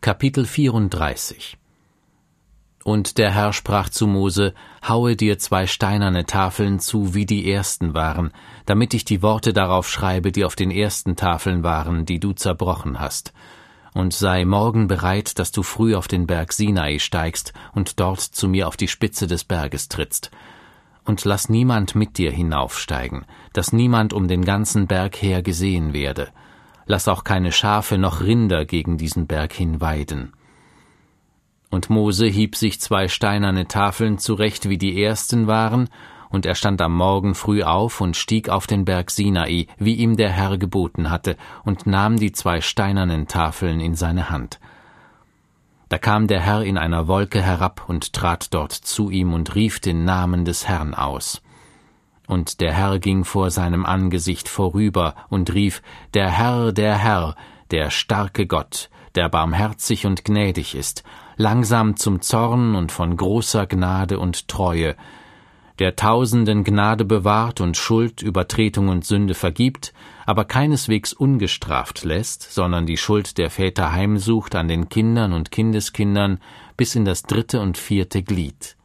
Kapitel 34. Und der Herr sprach zu Mose: Haue dir 2 steinerne Tafeln zu, wie die ersten waren, damit ich die Worte darauf schreibe, die auf den ersten Tafeln waren, die du zerbrochen hast. Und sei morgen bereit, dass du früh auf den Berg Sinai steigst und dort zu mir auf die Spitze des Berges trittst. Und lass niemand mit dir hinaufsteigen, dass niemand um den ganzen Berg her gesehen werde. Lass auch keine Schafe noch Rinder gegen diesen Berg hin weiden. Und Mose hieb sich 2 steinerne Tafeln zurecht, wie die ersten waren, und er stand am Morgen früh auf und stieg auf den Berg Sinai, wie ihm der Herr geboten hatte, und nahm die 2 steinernen Tafeln in seine Hand. Da kam der Herr in einer Wolke herab und trat dort zu ihm und rief den Namen des Herrn aus. Und der Herr ging vor seinem Angesicht vorüber und rief: Der Herr, der starke Gott, der barmherzig und gnädig ist, langsam zum Zorn und von großer Gnade und Treue, der Tausenden Gnade bewahrt und Schuld, Übertretung und Sünde vergibt, aber keineswegs ungestraft lässt, sondern die Schuld der Väter heimsucht an den Kindern und Kindeskindern bis in das 3. und 4. Glied.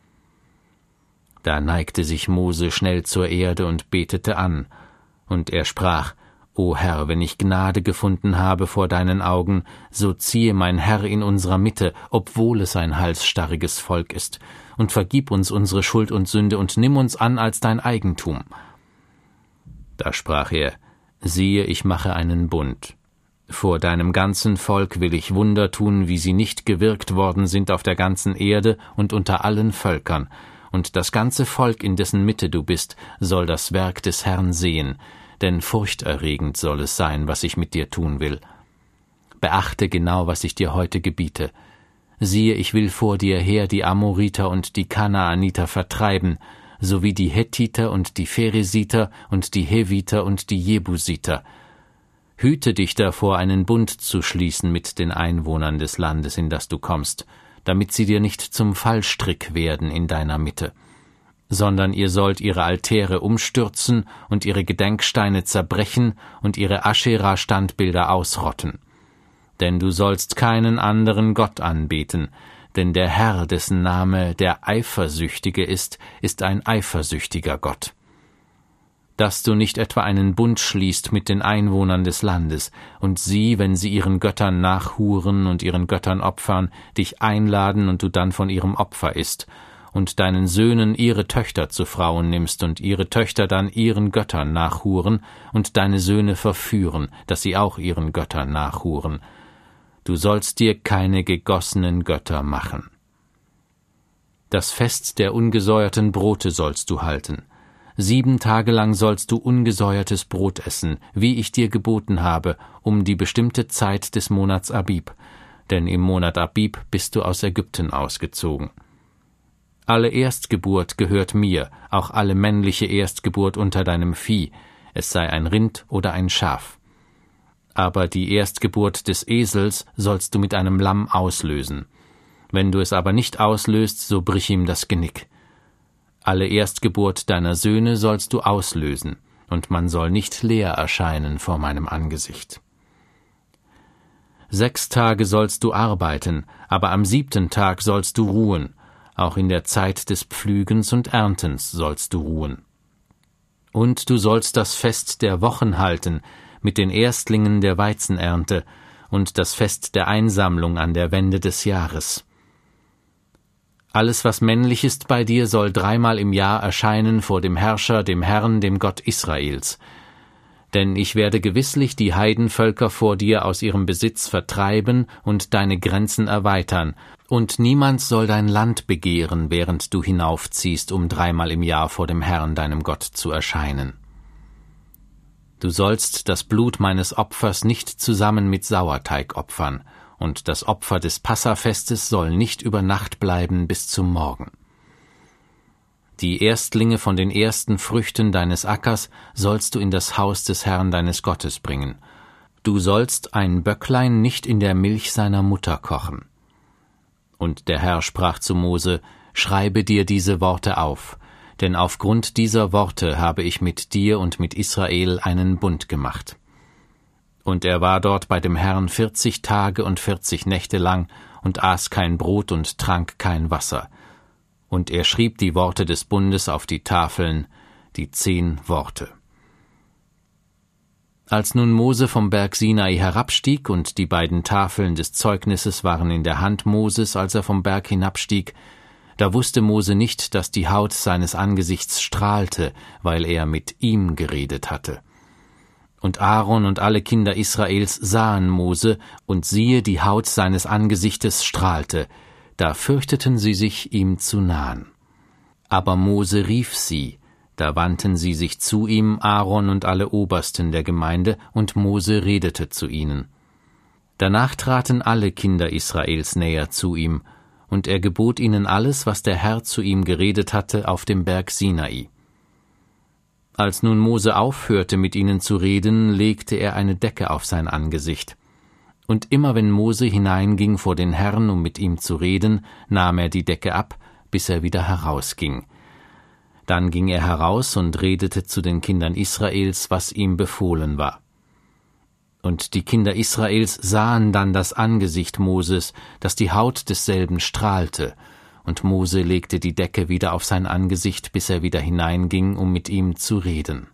Da neigte sich Mose schnell zur Erde und betete an, und er sprach: O Herr, wenn ich Gnade gefunden habe vor deinen Augen, so ziehe mein Herr in unserer Mitte, obwohl es ein halsstarriges Volk ist, und vergib uns unsere Schuld und Sünde und nimm uns an als dein Eigentum. Da sprach er: Siehe, ich mache einen Bund. Vor deinem ganzen Volk will ich Wunder tun, wie sie nicht gewirkt worden sind auf der ganzen Erde und unter allen Völkern, und das ganze Volk, in dessen Mitte du bist, soll das Werk des Herrn sehen, denn furchterregend soll es sein, was ich mit dir tun will. Beachte genau, was ich dir heute gebiete. Siehe, ich will vor dir her die Amoriter und die Kanaaniter vertreiben, sowie die Hethiter und die Pheresiter und die Heviter und die Jebusiter. Hüte dich davor, einen Bund zu schließen mit den Einwohnern des Landes, in das du kommst, damit sie dir nicht zum Fallstrick werden in deiner Mitte, sondern ihr sollt ihre Altäre umstürzen und ihre Gedenksteine zerbrechen und ihre Aschera-Standbilder ausrotten. Denn du sollst keinen anderen Gott anbeten, denn der Herr, dessen Name der Eifersüchtige ist ein eifersüchtiger Gott. Dass du nicht etwa einen Bund schließt mit den Einwohnern des Landes, und sie, wenn sie ihren Göttern nachhuren und ihren Göttern opfern, dich einladen und du dann von ihrem Opfer isst, und deinen Söhnen ihre Töchter zu Frauen nimmst und ihre Töchter dann ihren Göttern nachhuren und deine Söhne verführen, dass sie auch ihren Göttern nachhuren. Du sollst dir keine gegossenen Götter machen. Das Fest der ungesäuerten Brote sollst du halten. 7 Tage lang sollst du ungesäuertes Brot essen, wie ich dir geboten habe, um die bestimmte Zeit des Monats Abib, denn im Monat Abib bist du aus Ägypten ausgezogen. Alle Erstgeburt gehört mir, auch alle männliche Erstgeburt unter deinem Vieh, es sei ein Rind oder ein Schaf. Aber die Erstgeburt des Esels sollst du mit einem Lamm auslösen. Wenn du es aber nicht auslöst, so brich ihm das Genick. Alle Erstgeburt deiner Söhne sollst du auslösen, und man soll nicht leer erscheinen vor meinem Angesicht. 6 Tage sollst du arbeiten, aber am 7. Tag sollst du ruhen, auch in der Zeit des Pflügens und Erntens sollst du ruhen. Und du sollst das Fest der Wochen halten, mit den Erstlingen der Weizenernte, und das Fest der Einsammlung an der Wende des Jahres. Alles, was männlich ist bei dir, soll 3-mal im Jahr erscheinen vor dem Herrscher, dem Herrn, dem Gott Israels. Denn ich werde gewisslich die Heidenvölker vor dir aus ihrem Besitz vertreiben und deine Grenzen erweitern, und niemand soll dein Land begehren, während du hinaufziehst, um 3-mal im Jahr vor dem Herrn, deinem Gott, zu erscheinen. Du sollst das Blut meines Opfers nicht zusammen mit Sauerteig opfern, und das Opfer des Passafestes soll nicht über Nacht bleiben bis zum Morgen. Die Erstlinge von den ersten Früchten deines Ackers sollst du in das Haus des Herrn deines Gottes bringen. Du sollst ein Böcklein nicht in der Milch seiner Mutter kochen. Und der Herr sprach zu Mose: Schreibe dir diese Worte auf, denn aufgrund dieser Worte habe ich mit dir und mit Israel einen Bund gemacht. Und er war dort bei dem Herrn 40 Tage und 40 Nächte lang und aß kein Brot und trank kein Wasser. Und er schrieb die Worte des Bundes auf die Tafeln, die 10 Worte. Als nun Mose vom Berg Sinai herabstieg, und die beiden Tafeln des Zeugnisses waren in der Hand Moses, als er vom Berg hinabstieg, da wusste Mose nicht, dass die Haut seines Angesichts strahlte, weil er mit ihm geredet hatte. Und Aaron und alle Kinder Israels sahen Mose, und siehe, die Haut seines Angesichtes strahlte, da fürchteten sie sich, ihm zu nahen. Aber Mose rief sie, da wandten sie sich zu ihm, Aaron und alle Obersten der Gemeinde, und Mose redete zu ihnen. Danach traten alle Kinder Israels näher zu ihm, und er gebot ihnen alles, was der Herr zu ihm geredet hatte, auf dem Berg Sinai. Als nun Mose aufhörte, mit ihnen zu reden, legte er eine Decke auf sein Angesicht. Und immer wenn Mose hineinging vor den Herrn, um mit ihm zu reden, nahm er die Decke ab, bis er wieder herausging. Dann ging er heraus und redete zu den Kindern Israels, was ihm befohlen war. Und die Kinder Israels sahen dann das Angesicht Moses, dass die Haut desselben strahlte, und Mose legte die Decke wieder auf sein Angesicht, bis er wieder hineinging, um mit ihm zu reden.